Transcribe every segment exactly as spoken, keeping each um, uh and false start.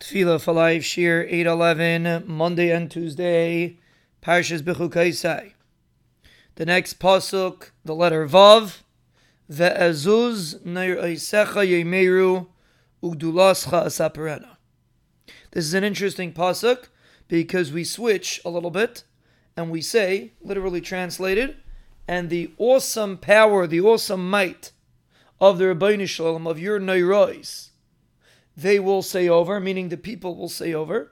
Tefillah for Life, Shir eight eleven, Monday and Tuesday, Parshas Bechukaisai. The next pasuk, the letter Vav, Ve'ezuz neiraisecha yemeru ugdulascha asaperena. This is an interesting pasuk because we switch a little bit and we say, literally translated, and the awesome power, the awesome might of the Rabbeinu Shalom, of your Neiros, they will say over, meaning the people will say over,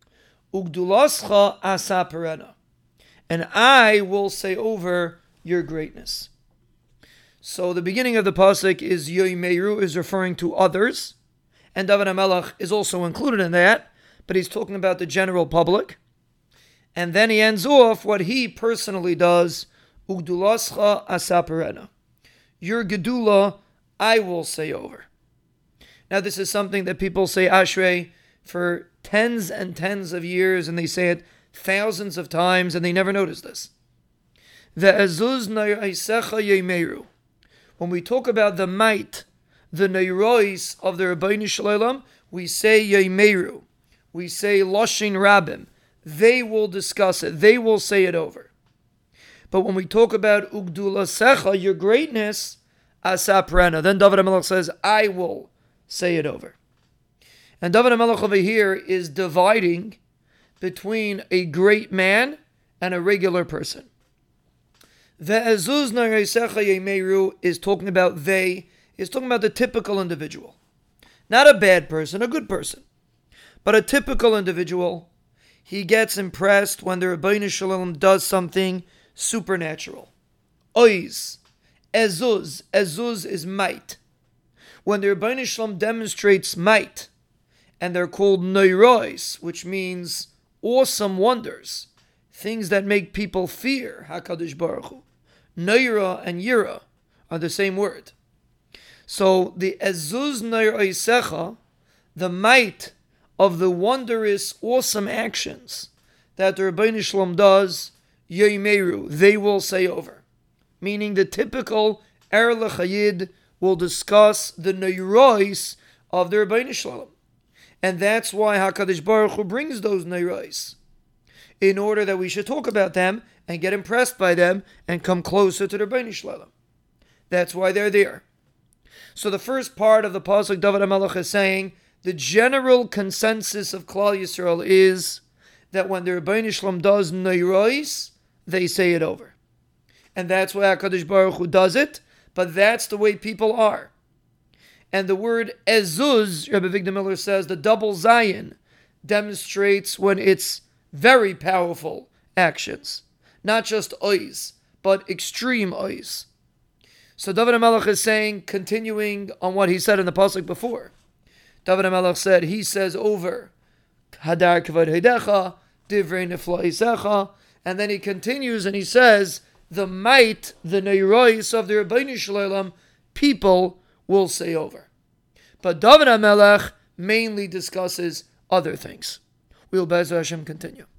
Ugdulascha asaperena, and I will say over your greatness. So the beginning of the pasuk is Yoimeru, is referring to others, and David HaMelech is also included in that, but he's talking about the general public. And then he ends off what he personally does, Ugdulascha asaperena. Your Gedula, I will say over. Now this is something that people say Ashrei for tens and tens of years, and they say it thousands of times, and they never notice this. Ve'ezuz neiraisecha yemeru. When we talk about the might, the neiros of the Rabbeinu Shalom, we say yemeru. We say loshin rabim. They will discuss it. They will say it over. But when we talk about ugdulasecha, your greatness, asaprena, then David HaMelech says, I will say it over. And David HaMelech over here is dividing between a great man and a regular person. Ve'ezuz neiraisecha yemeru is talking about they, is talking about the typical individual. Not a bad person, a good person, but a typical individual. He gets impressed when the Rabbeinu Shalom does something supernatural. Oiz, ezuz, ezuz is might. When the Rabbeinu Shalom demonstrates might, and they're called neiros, which means awesome wonders, things that make people fear HaKadosh Baruch Hu. Neira and Yira are the same word. So the ezuz neiraisecha, the might of the wondrous, awesome actions that the Rabbeinu Shalom does, yemeru, they will say over. Meaning the typical Er L'Chayid will discuss the neiros of the Rabbeinu Shalom. And that's why HaKadosh Baruch Hu brings those neiros, in order that we should talk about them and get impressed by them and come closer to the Rabbeinu Shalom. That's why they're there. So the first part of the pasuk, David HaMelech is saying, the general consensus of Klal Yisrael is that when the Rabbeinu Shalom does neiros, they say it over. And that's why HaKadosh Baruch Hu does it, but that's the way people are. And the word ezuz, Rabbi Victor Miller says, the double zayin, demonstrates when it's very powerful actions. Not just ois, but extreme ois. So David HaMelech is saying, continuing on what he said in the pasuk before. David HaMelech said, he says over, Hadar kavod heidecha, divrei neflaisecha, and then he continues and he says, the might, the neiros of the Rabbeinu Shalom, people will say over. But David HaMelech mainly discusses other things. We will Be'ez Hashem continue.